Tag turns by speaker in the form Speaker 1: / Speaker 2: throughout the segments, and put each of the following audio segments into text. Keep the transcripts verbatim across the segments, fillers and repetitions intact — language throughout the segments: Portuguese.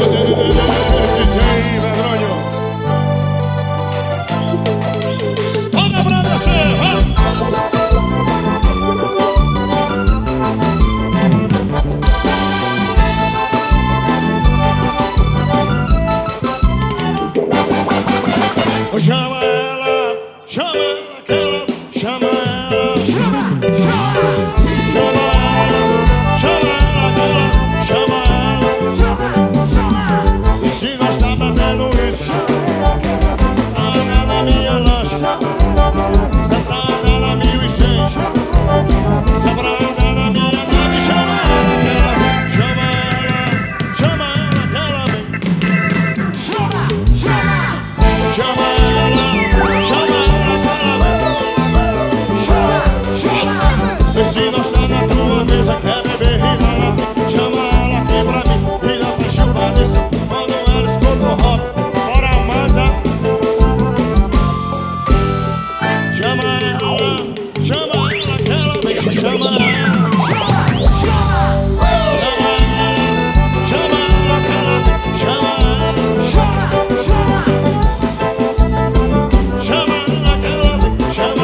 Speaker 1: Chama ela, chama aquela, chama ela, chama, chama ela, chama aquela, chama ela. E se nós tá bebendo isso, tá na minha lancha, sentada na mil e cem, separada na minha nave, chama ela, chama ela, chama ela, aquela vem, chama, chama, chama. Se nós tá na tua mesa, quer beber rirada, chama ela aqui pra mim, vira pra chuva desse. Quando ela escuta o rock, bora manda. Chama ela, chama ela que ela vem, chama ela. Chama ela que ela vem, chama ela. Chama ela que ela vem, chama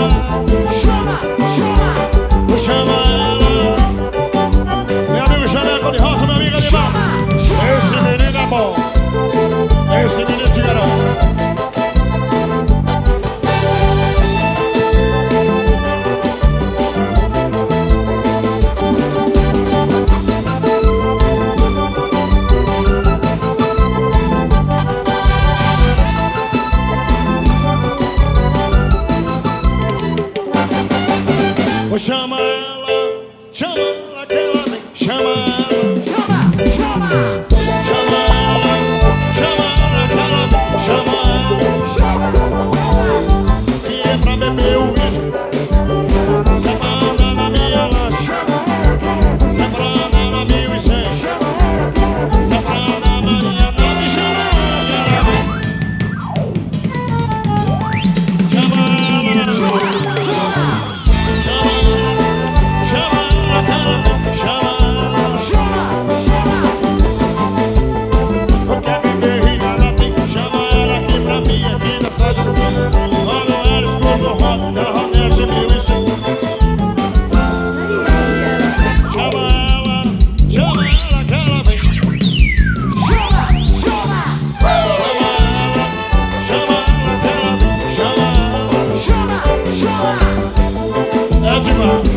Speaker 1: ela. Chama ela. Meu amigo Janeco de Rosa, minha amiga de mar. Esse menino é bom. Esse menino te garante. Chama ela, chama ela que ela vem, chama ela, chama, chama, chama ela, chama ela que ela vem, chama ela. Se é pra beber o uísque, separada na minha lancha, separada na mil e cem, separada na minha nave, chama ela que ela vem, chama ela, chama. É demais.